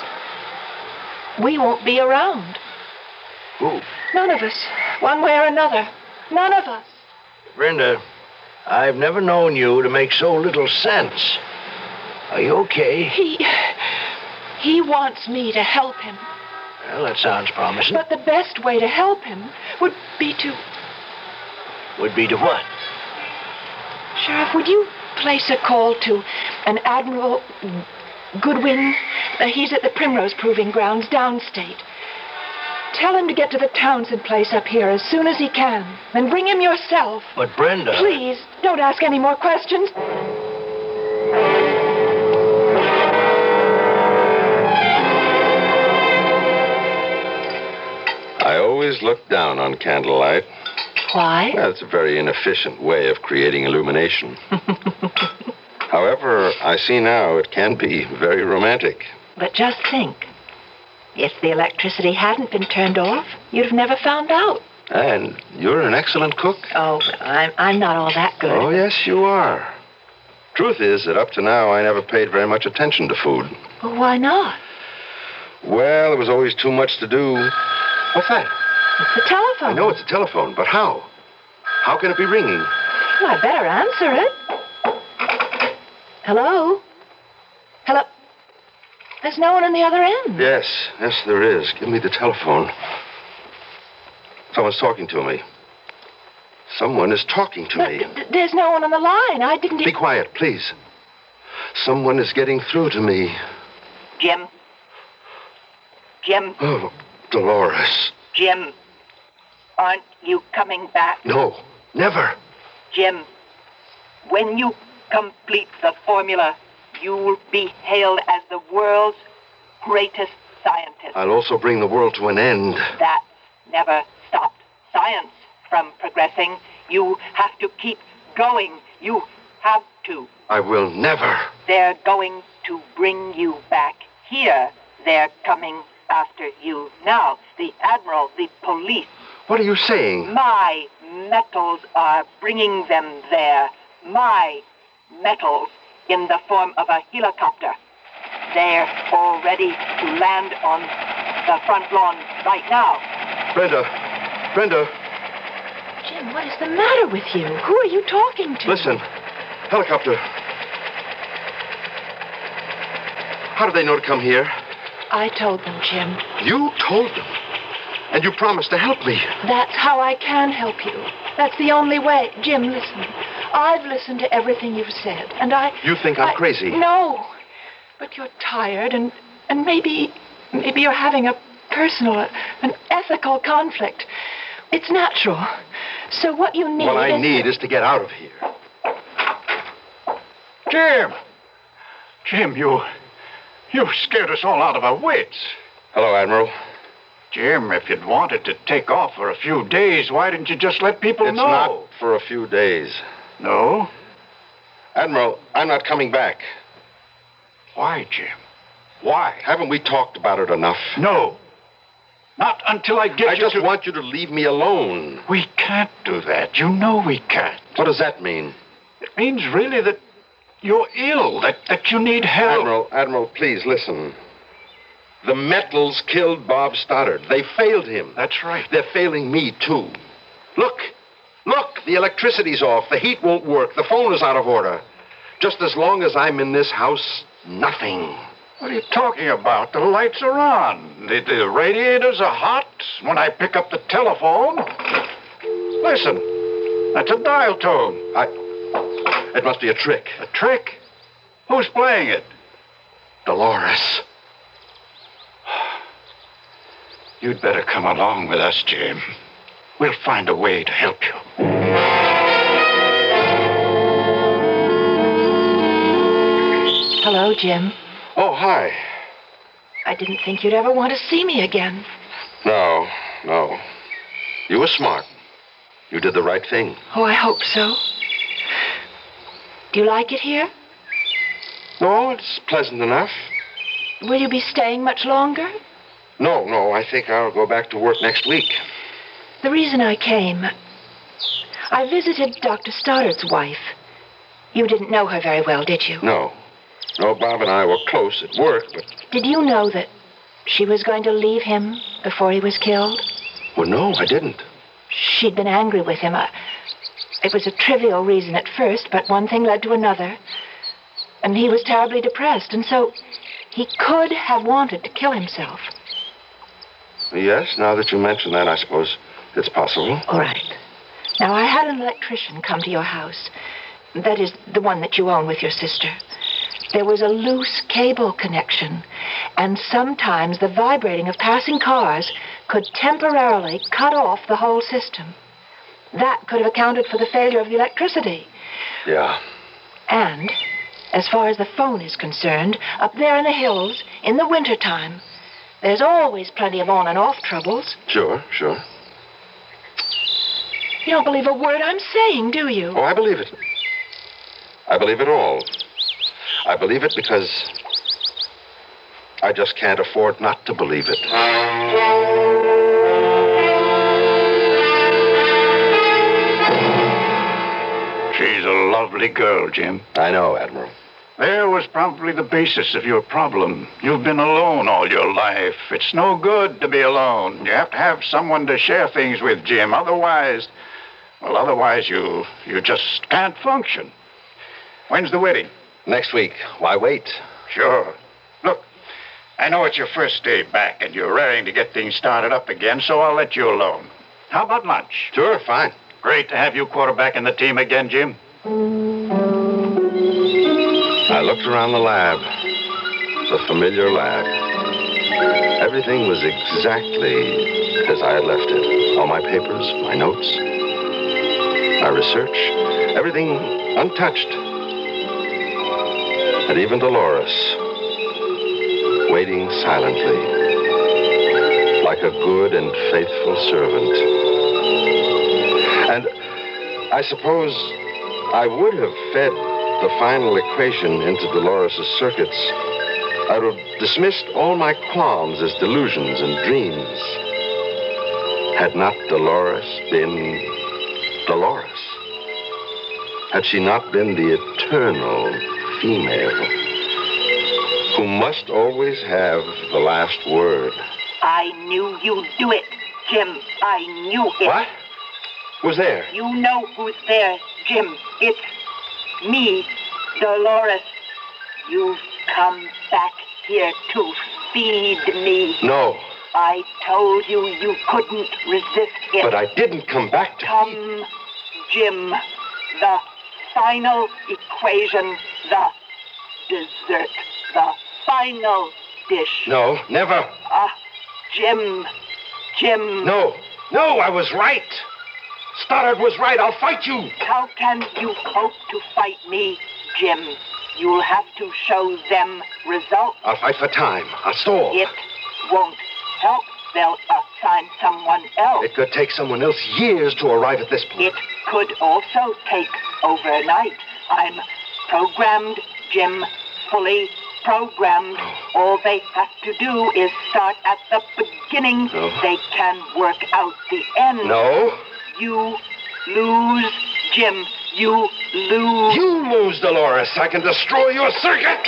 we won't be around. Who? None of us. One way or another. None of us. Brenda, I've never known you to make so little sense. Are you okay? He... He wants me to help him. Well, that sounds promising. But the best way to help him would be to... Would be to what? Sheriff, would you place a call to an Admiral Goodwin? Uh, he's at the Primrose Proving Grounds downstate. Tell him to get to the Townsend place up here as soon as he can. And bring him yourself. But Brenda... Please, don't ask any more questions. I always look down on candlelight. Why? Well, it's a very inefficient way of creating illumination. However, I see now it can be very romantic. But just think. If the electricity hadn't been turned off, you'd have never found out. And you're an excellent cook. Oh, I'm, I'm not all that good. Oh, yes, you are. Truth is that up to now, I never paid very much attention to food. Well, why not? Well, there was always too much to do. What's that? It's the telephone. I know it's a telephone, but how? How can it be ringing? Well, I better answer it. Hello? Hello? There's no one on the other end. Yes, yes, there is. Give me the telephone. Someone's talking to me. Someone is talking to But me. th- there's no one on the line. I didn't... Be quiet, please. Someone is getting through to me. Jim? Jim? Oh, Dolores. Jim, aren't you coming back? No, never. Jim, when you complete the formula, you will be hailed as the world's greatest scientist. I'll also bring the world to an end. That never stopped science from progressing. You have to keep going. You have to. I will never. They're going to bring you back here. They're coming after you now. The Admiral, the police. What are you saying? My metals are bringing them there. My metals in the form of a helicopter. They're all ready to land on the front lawn right now. Brenda. Brenda. Jim, what is the matter with you? Who are you talking to? Listen. Helicopter. How did they know to come here? I told them, Jim. You told them? And you promised to help me. That's how I can help you. That's the only way. Jim, listen. I've listened to everything you've said, and I... You think I'm I- crazy? No. But you're tired, and, and maybe... Maybe you're having a personal, an ethical conflict. It's natural. So what you need What I is... need is to get out of here. Jim! Jim, you... You scared us all out of our wits. Hello, Admiral. Jim, if you'd wanted to take off for a few days, why didn't you just let people It's know? not for a few days. No? Admiral, I'm not coming back. Why, Jim? Why? Haven't we talked about it enough? No. Not until I get I you just to... want you to leave me alone. We can't do that. You know we can't. What does that mean? It means really that you're ill, that, that you need help. Admiral, Admiral, please listen. The metals killed Bob Stoddard. They failed him. That's right. They're failing me, too. Look. Look, the electricity's off. The heat won't work. The phone is out of order. Just as long as I'm in this house, nothing. What are you talking about? The lights are on. The, the radiators are hot. When I pick up the telephone... Listen. That's a dial tone. I... It must be a trick. A trick? Who's playing it? Dolores. You'd better come along with us, Jim. We'll find a way to help you. Hello, Jim. Oh, hi. I didn't think you'd ever want to see me again. No, no. You were smart. You did the right thing. Oh, I hope so. Do you like it here? No, it's pleasant enough. Will you be staying much longer? No, no, I think I'll go back to work next week. The reason I came, I visited Doctor Stoddard's wife. You didn't know her very well, did you? No. No, Bob and I were close at work, but... Did you know that she was going to leave him before he was killed? Well, no, I didn't. She'd been angry with him. Uh, it was a trivial reason at first, but one thing led to another. And he was terribly depressed, and so he could have wanted to kill himself. Yes, now that you mention that, I suppose it's possible. All right. Now, I had an electrician come to your house. That is the one that you own with your sister. There was a loose cable connection, and sometimes the vibrating of passing cars could temporarily cut off the whole system. That could have accounted for the failure of the electricity. Yeah. And, as far as the phone is concerned, up there in the hills, in the wintertime, there's always plenty of on and off troubles. Sure, sure. You don't believe a word I'm saying, do you? Oh, I believe it. I believe it all. I believe it because I just can't afford not to believe it. She's a lovely girl, Jim. I know, Admiral. There was probably the basis of your problem. You've been alone all your life. It's no good to be alone. You have to have someone to share things with, Jim. Otherwise, well, otherwise you you just can't function. When's the wedding? Next week. Why wait? Sure. Look, I know it's your first day back and you're raring to get things started up again, so I'll let you alone. How about lunch? Sure, fine. Great to have you quarterbacking the team again, Jim. I looked around the lab, the familiar lab. Everything was exactly as I had left it. All my papers, my notes, my research, everything untouched. And even Dolores, waiting silently, like a good and faithful servant. And I suppose I would have fed the final equation into Dolores' circuits. I would have dismissed all my qualms as delusions and dreams. Had not Dolores been Dolores? Had she not been the eternal female who must always have the last word? I knew you'd do it, Jim. I knew it. What? Who's there? You know who's there, Jim. It's me, Dolores. You've come back here to feed me. No. I told you you couldn't resist it. But I didn't come back to... Come, Jim. The final equation, the dessert, the final dish. No, never. Ah, Jim. Jim. No. No, I was right. Stoddard was right. I'll fight you. How can you hope to fight me, Jim? You'll have to show them results. I'll fight for time. I'll stall. It won't help. They'll assign someone else. It could take someone else years to arrive at this point. It could also take overnight. I'm programmed, Jim, fully programmed. All they have to do is start at the beginning. No. They can work out the end. No. You lose, Jim. You lose. You lose, Dolores. I can destroy your circuit.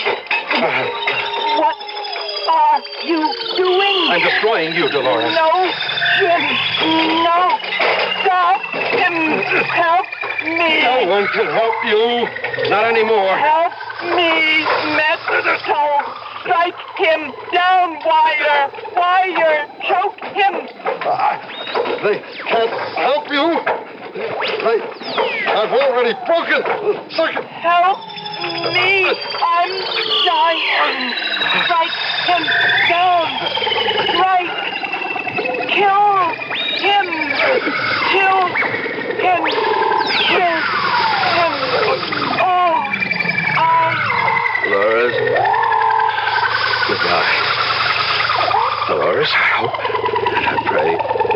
What are you doing? I'm destroying you, Dolores. No, Jim. No. Stop him. Help me. No one can help you. Not anymore. Help me, Mesto. Strike him down, Wire. Wire. Choke him. Uh, they can't help you. They, I've already broken the circuit. Help me. I'm dying. Strike him down. Strike. Kill him. Kill him. Kill him. Oh, I... Dolores. Goodbye. Dolores, I hope and I pray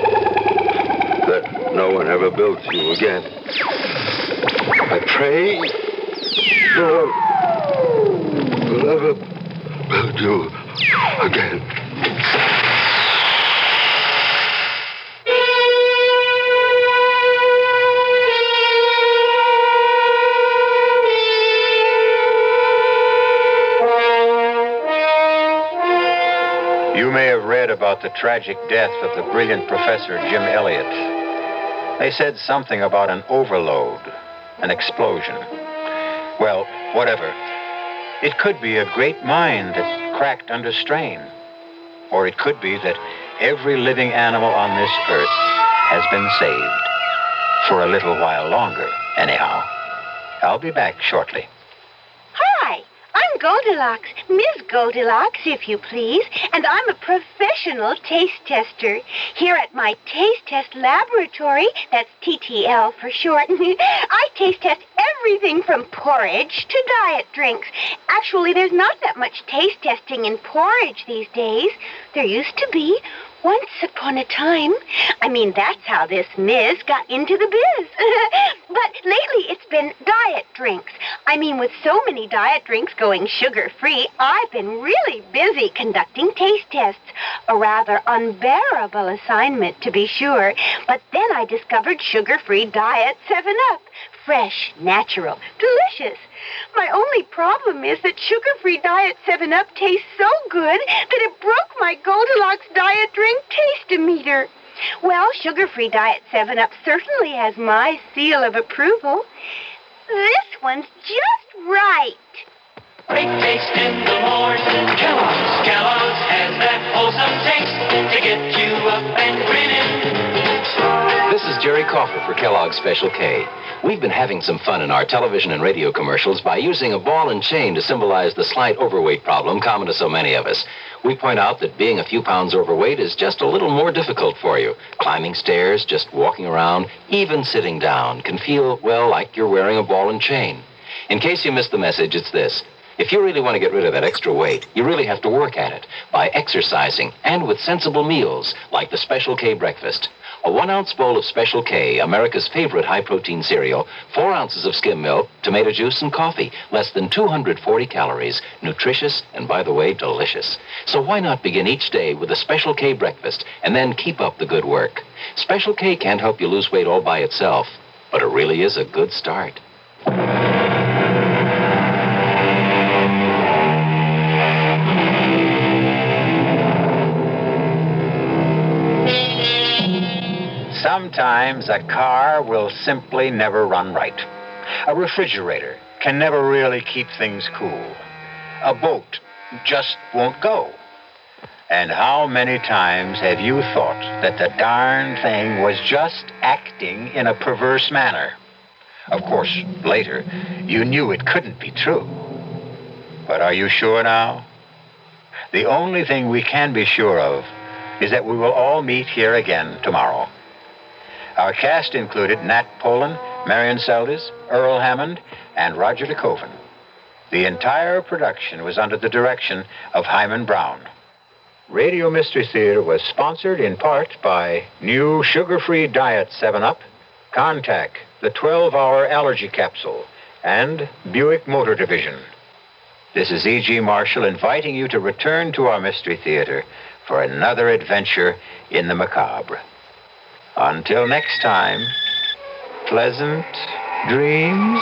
that no one ever builds you again. I pray no one will ever build you again. You may have read about the tragic death of the brilliant Professor Jim Elliot. They said something about an overload, an explosion. Well, whatever. It could be a great mind that cracked under strain. Or it could be that every living animal on this earth has been saved. For a little while longer, anyhow. I'll be back shortly. Hi, I'm Goldilocks, Miss Goldilocks, if you please, and I'm a professional taste tester. Here at my Taste Test Laboratory, that's T T L for short, I taste test everything from porridge to diet drinks. Actually, there's not that much taste testing in porridge these days. There used to be. Once upon a time. I mean, that's how this Miz got into the biz. But lately it's been diet drinks. I mean, with so many diet drinks going sugar-free, I've been really busy conducting taste tests. A rather unbearable assignment, to be sure. But then I discovered sugar-free diet seven up. fresh, natural, delicious. My only problem is that sugar-free Diet seven up tastes so good that it broke my Goldilocks diet drink taste-o-meter. Well, sugar-free Diet seven up certainly has my seal of approval. This one's just right. Great taste in the morning. Kellogg's. Kellogg's has that wholesome taste to get you up and grinning. This is Jerry Coffer for Kellogg's Special K. We've been having some fun in our television and radio commercials by using a ball and chain to symbolize the slight overweight problem common to so many of us. We point out that being a few pounds overweight is just a little more difficult for you. Climbing stairs, just walking around, even sitting down can feel, well, like you're wearing a ball and chain. In case you missed the message, it's this. If you really want to get rid of that extra weight, you really have to work at it by exercising and with sensible meals like the Special K breakfast. A one-ounce bowl of Special K, America's favorite high-protein cereal, four ounces of skim milk, tomato juice, and coffee. Less than two hundred forty calories. Nutritious and, by the way, delicious. So why not begin each day with a Special K breakfast and then keep up the good work? Special K can't help you lose weight all by itself, but it really is a good start. Sometimes a car will simply never run right. A refrigerator can never really keep things cool. A boat just won't go. And how many times have you thought that the darn thing was just acting in a perverse manner? Of course, later, you knew it couldn't be true. But are you sure now? The only thing we can be sure of is that we will all meet here again tomorrow. Our cast included Nat Polen, Marion Seldes, Earl Hammond, and Roger DeKoven. The entire production was under the direction of Hyman Brown. Radio Mystery Theater was sponsored in part by new sugar-free Diet seven up, Contac, the twelve-hour allergy capsule, and Buick Motor Division. This is E G. Marshall inviting you to return to our Mystery Theater for another adventure in the macabre. Until next time, pleasant dreams.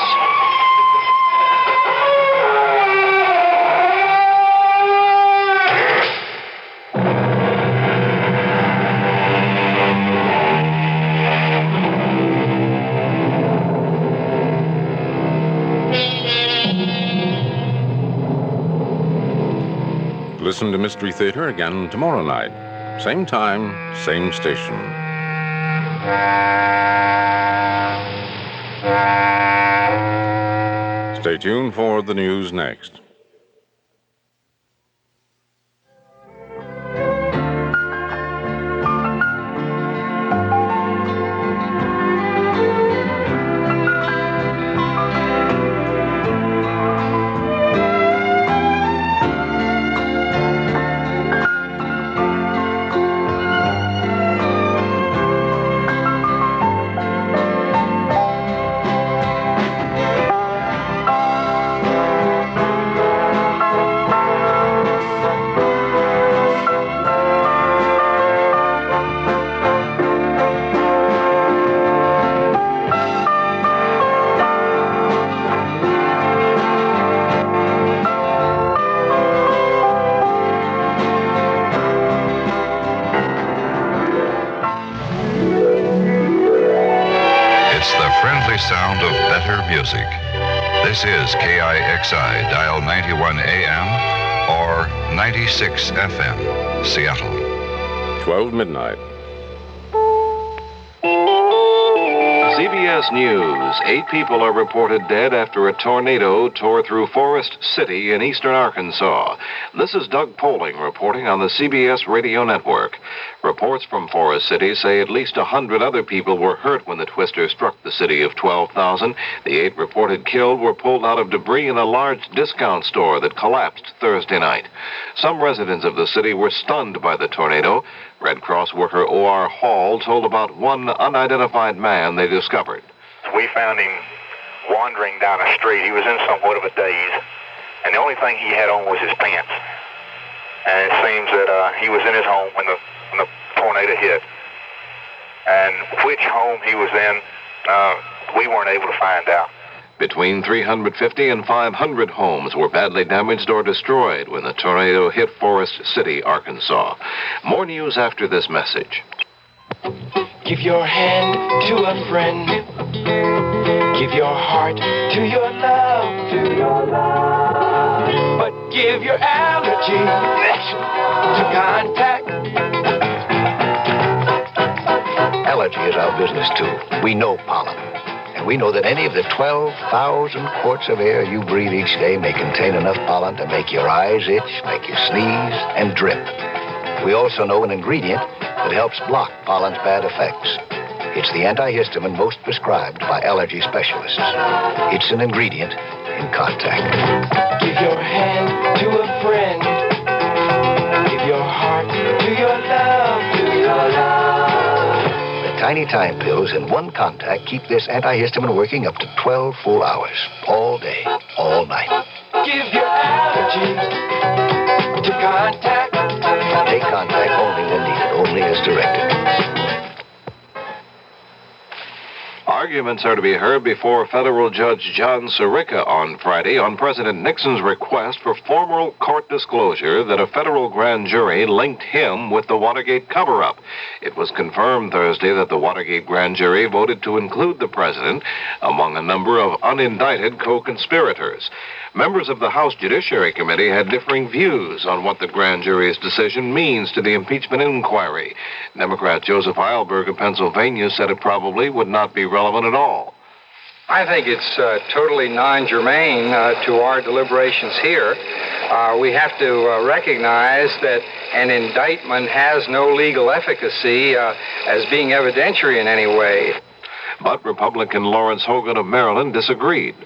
Listen to Mystery Theater again tomorrow night. Same time, same station. Stay tuned for the news next. Sound of better music. This is K I X I, dial ninety-one A M or ninety-six F M, Seattle. twelve midnight. C B S News. Eight people are reported dead after a tornado tore through Forest City in eastern Arkansas. This is Doug Poling reporting on the C B S radio network. Reports from Forest City say at least one hundred other people were hurt when the twister struck the city of twelve thousand. The eight reported killed were pulled out of debris in a large discount store that collapsed Thursday night. Some residents of the city were stunned by the tornado. Red Cross worker O R Hall told about one unidentified man they discovered. We found him wandering down a street. He was in somewhat of a daze, and the only thing he had on was his pants. And it seems that uh, he was in his home when the, when the tornado hit. And which home he was in, uh, we weren't able to find out. Between three hundred fifty and five hundred homes were badly damaged or destroyed when the tornado hit Forest City, Arkansas. More news after this message. Give your hand to a friend. Give your heart to your love, to your love. But give your allergy to contact. Allergy is our business, too. We know pollen. And we know that any of the twelve thousand quarts of air you breathe each day may contain enough pollen to make your eyes itch, make you sneeze, and drip. We also know an ingredient that helps block pollen's bad effects. It's the antihistamine most prescribed by allergy specialists. It's an ingredient in contact. Give your hand to a friend. Give your heart to your love, to your love. The tiny time pills in one contact keep this antihistamine working up to twelve full hours, all day, all night. Give your allergy to contact. Take contact only when needed, only as directed. Arguments are to be heard before federal judge John Sirica on Friday on President Nixon's request for formal court disclosure that a federal grand jury linked him with the Watergate cover-up. It was confirmed Thursday that the Watergate grand jury voted to include the president among a number of unindicted co-conspirators. Members of the House Judiciary Committee had differing views on what the grand jury's decision means to the impeachment inquiry. Democrat Joseph Eilberg of Pennsylvania said it probably would not be relevant at all. I think it's uh, totally non-germane uh, to our deliberations here. Uh, we have to uh, recognize that an indictment has no legal efficacy uh, as being evidentiary in any way. But Republican Lawrence Hogan of Maryland disagreed.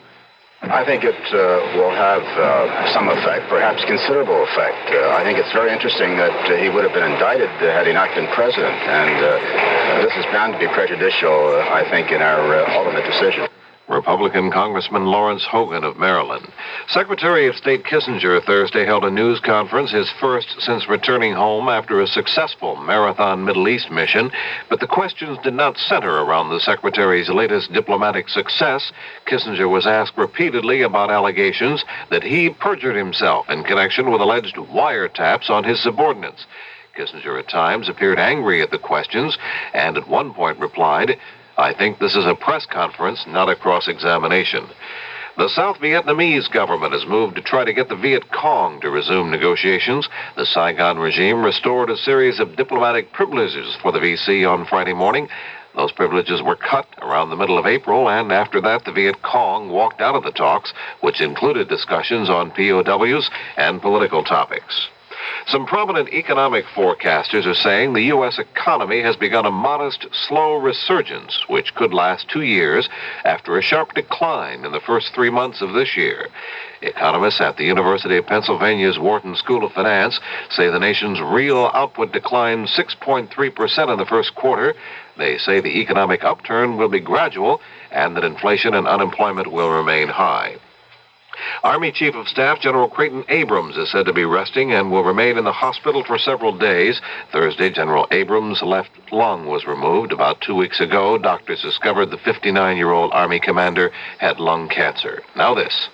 I think it uh, will have uh, some effect, perhaps considerable effect. Uh, I think it's very interesting that uh, he would have been indicted uh, had he not been president, and uh, this is bound to be prejudicial, uh, I think, in our uh, ultimate decision. Republican Congressman Lawrence Hogan of Maryland. Secretary of State Kissinger Thursday held a news conference, his first since returning home after a successful marathon Middle East mission. But the questions did not center around the Secretary's latest diplomatic success. Kissinger was asked repeatedly about allegations that he perjured himself in connection with alleged wiretaps on his subordinates. Kissinger at times appeared angry at the questions and at one point replied, "I think this is a press conference, not a cross-examination." The South Vietnamese government has moved to try to get the Viet Cong to resume negotiations. The Saigon regime restored a series of diplomatic privileges for the V C on Friday morning. Those privileges were cut around the middle of April, and after that, the Viet Cong walked out of the talks, which included discussions on P O Ws and political topics. Some prominent economic forecasters are saying the U S economy has begun a modest, slow resurgence, which could last two years after a sharp decline in the first three months of this year. Economists at the University of Pennsylvania's Wharton School of Finance say the nation's real output declined six point three percent in the first quarter. They say the economic upturn will be gradual and that inflation and unemployment will remain high. Army Chief of Staff General Creighton Abrams is said to be resting and will remain in the hospital for several days. Thursday, General Abrams' left lung was removed. About two weeks ago, doctors discovered the fifty-nine-year-old Army commander had lung cancer. Now this.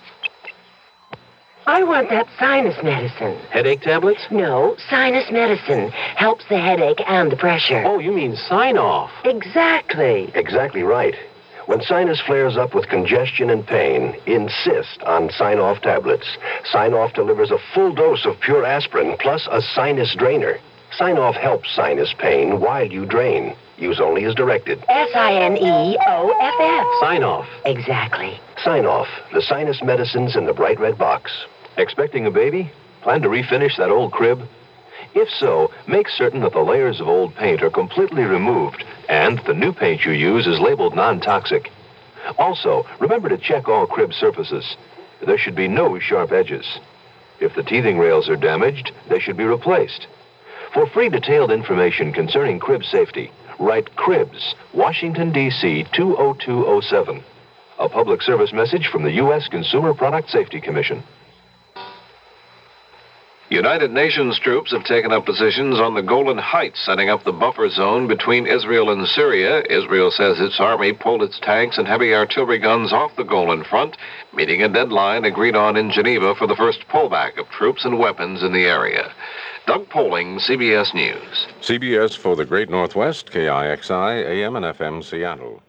I want that sinus medicine. Headache tablets? No, sinus medicine. Helps the headache and the pressure. Oh, you mean sign-off. Exactly. Exactly right. When sinus flares up with congestion and pain, insist on Sign-Off tablets. Sign-Off delivers a full dose of pure aspirin plus a sinus drainer. Sign-Off helps sinus pain while you drain. Use only as directed. S I N E O F F. Sign-Off. Exactly. Sign-Off, the sinus medicines in the bright red box. Expecting a baby? Plan to refinish that old crib? If so, make certain that the layers of old paint are completely removed and the new paint you use is labeled non-toxic. Also, remember to check all crib surfaces. There should be no sharp edges. If the teething rails are damaged, they should be replaced. For free detailed information concerning crib safety, write Cribs, Washington, D C two oh two oh seven. A public service message from the U S Consumer Product Safety Commission. United Nations troops have taken up positions on the Golan Heights, setting up the buffer zone between Israel and Syria. Israel says its army pulled its tanks and heavy artillery guns off the Golan front, meeting a deadline agreed on in Geneva for the first pullback of troops and weapons in the area. Doug Poling, C B S News. C B S for the Great Northwest, K I X I, A M and F M, Seattle.